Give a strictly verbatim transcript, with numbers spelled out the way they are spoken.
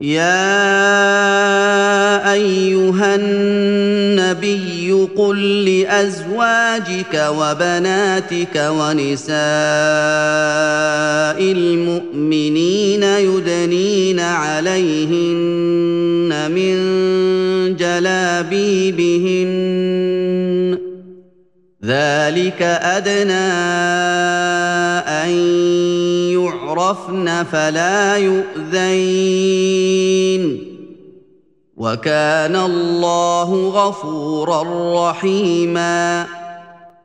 يا ايها النبي قل لازواجك وبناتك ونساء المؤمنين يدنين عليهن من جلابيبهن ذلك ادنى ان يعرفن فلا يؤذين وكان الله غفورا رحيما